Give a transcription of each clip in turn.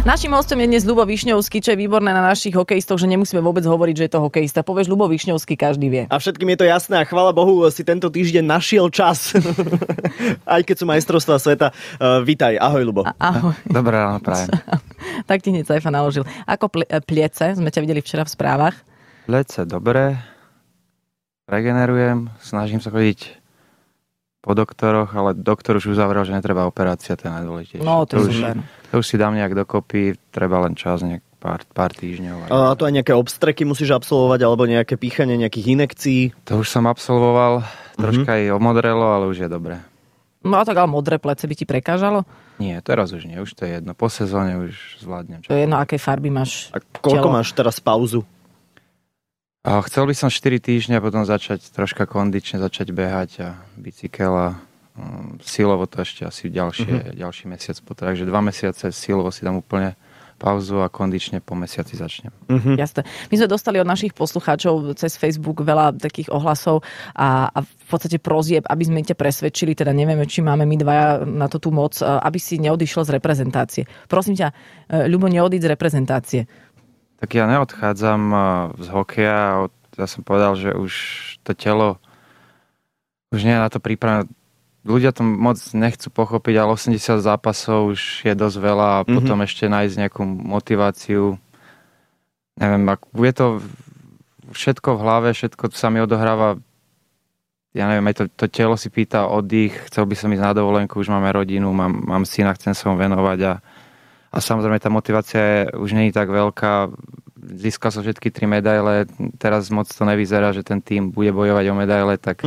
Naším hostom je dnes Ľubo Višňovský, čo je výborné na našich hokejistoch, že nemusíme vôbec hovoriť, že je to hokejista. Povieš Ľubo Višňovský, každý vie. A všetkým je to jasné a chvála Bohu, si tento týždeň našiel čas. Aj keď sú majstrovstvá sveta. Vítaj, ahoj Ľubo. Ahoj. Dobré ráno, prajem. Tak ti hneď Saifa naložil. Ako pliece, sme ťa videli včera v správach. Pliece dobre, regenerujem, snažím sa chodiť po doktoroch, ale doktor už uzavrel, že netreba operácia, to je najdôležitejšie. No, to je super. To už si dám nejak dokopy, treba len čas, pár týždňov. A to aj nejaké obstreky musíš absolvovať, alebo nejaké píchanie nejakých inekcií? To už som absolvoval, troška aj omodrelo, ale už je dobré. No a tak ale modré plece by ti prekážalo? Nie, teraz už nie, už to je jedno. Po sezóne už zvládnem. To je jedno, aké farby máš. A koľko telo? máš teraz pauzu? Chcel by som 4 týždne a potom začať troška kondične, začať behať a bicykel a silovo to ešte asi ďalší mesiac. Takže 2 mesiace silovo si dám úplne pauzu a kondične po mesiaci začnem. Jasné. My sme dostali od našich poslucháčov cez Facebook veľa takých ohlasov a v podstate prozieb, aby sme ťa presvedčili, teda nevieme, či máme my dvaja na to tú moc, aby si neodišiel z reprezentácie. Prosím ťa, Ľubo, neodíď z reprezentácie. Tak ja neodchádzam z hokeja. Ja som povedal, že už to telo už nie je na to pripravené. Ľudia to moc nechcú pochopiť, ale 80 zápasov už je dosť veľa a potom ešte nájsť nejakú motiváciu. Neviem, je to všetko v hlave, všetko sa mi odohráva. Ja neviem, aj to telo si pýta oddych, chcel by som ísť na dovolenku, už máme rodinu, mám syna, chcem sa mu venovať a samozrejme tá motivácia už nie je tak veľká. Získal som všetky 3 medaile, teraz moc to nevyzerá, že ten tím bude bojovať o medaile, tak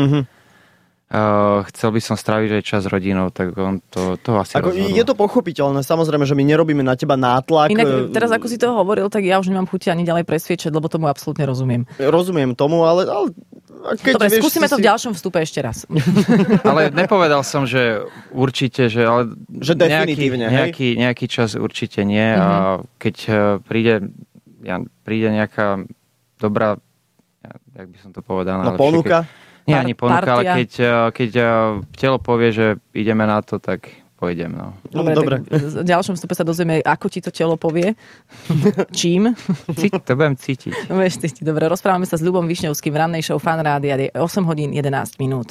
chcel by som stráviť aj čas s rodinou, tak on to asi rozhodol. Je to pochopiteľné, samozrejme, že my nerobíme na teba nátlak. Inak teraz, ako si toho hovoril, tak ja už nemám chuť ani ďalej presviečať, lebo tomu absolútne rozumiem. Rozumiem tomu, ale keď dobre, skúsime to v ďalšom vstupe ešte raz. Ale nepovedal som, že určite, že definitívne, nejaký čas určite nie. A keď príde nejaká dobrá, jak by som to povedal, ponuka? Nie, ani ponuka, ale keď telo povie, že ideme na to, tak pôjdem. No. Dobre. V ďalšom vstupe sa dozvieme, ako ti to telo povie. Čím? To budem cítiť. Dobre, rozprávame sa s Ľubom Višňovským v rannej show Fan Rádia. 8 hodín 11 minút.